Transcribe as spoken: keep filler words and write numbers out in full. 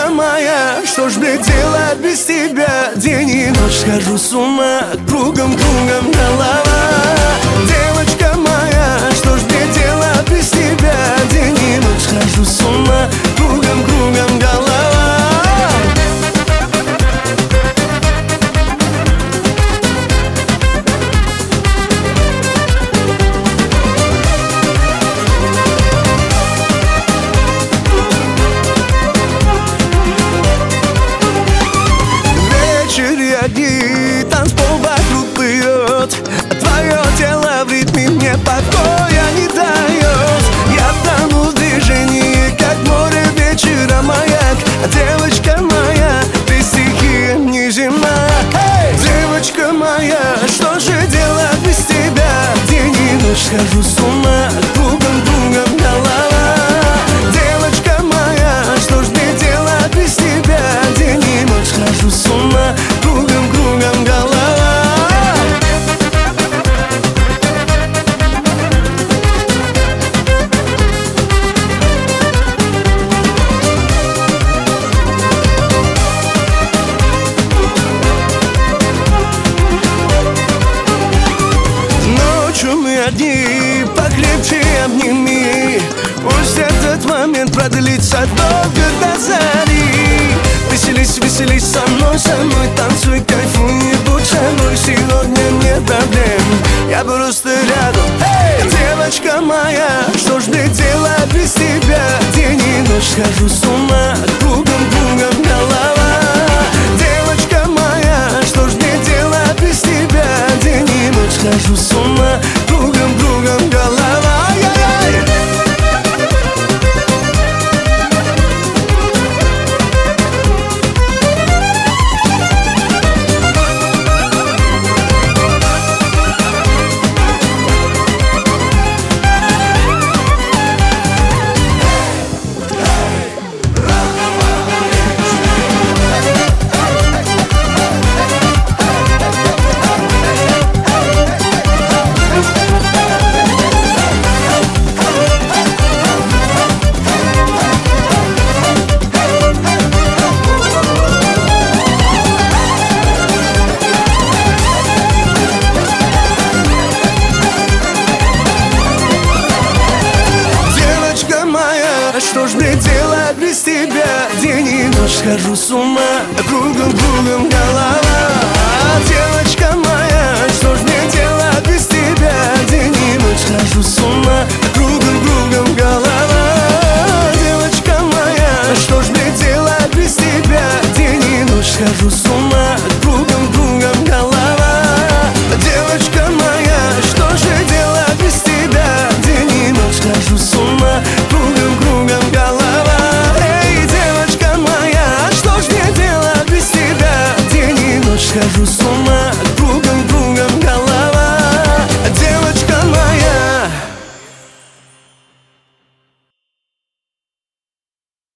Девочка моя, что ж мне делать без тебя? День и ночь схожу с ума, кругом, кругом голова. Девочка моя, что ж мне делать без тебя? День и ночь схожу с ума, кругом, кругом голова. Огни, танцпол вокруг плывет, твое тело в ритме мне покоя не дает. Я тону в движении, как море вечера маяк. Девочка моя, ты стихия неземная. Hey! Девочка моя, что же делать без тебя? День и ночь схожу с ума, кругом, кругом голова. Девочка моя, что ж мне делать без тебя? День и ночь схожу с ума, кругом, кругом голова. Ночью мы одни, покрепче обними. Пусть этот момент продлится долго до зари. Веселись, веселись со мной, со мной танцуй, кайфуй, не будь собой. Сегодня нет проблем, я просто рядом. Hey! Девочка моя, что ж мне делать без тебя? День и ночь схожу с ума, кругом, кругом голова. Девочка моя, что ж мне делать без тебя? День и ночь схожу с ума, кругом, кругом голова. Что ж мне делать без тебя? День и ночь схожу с ума, кругом, кругом голова. Девочка моя, что ж мне делать без тебя? День и ночь схожу с ума.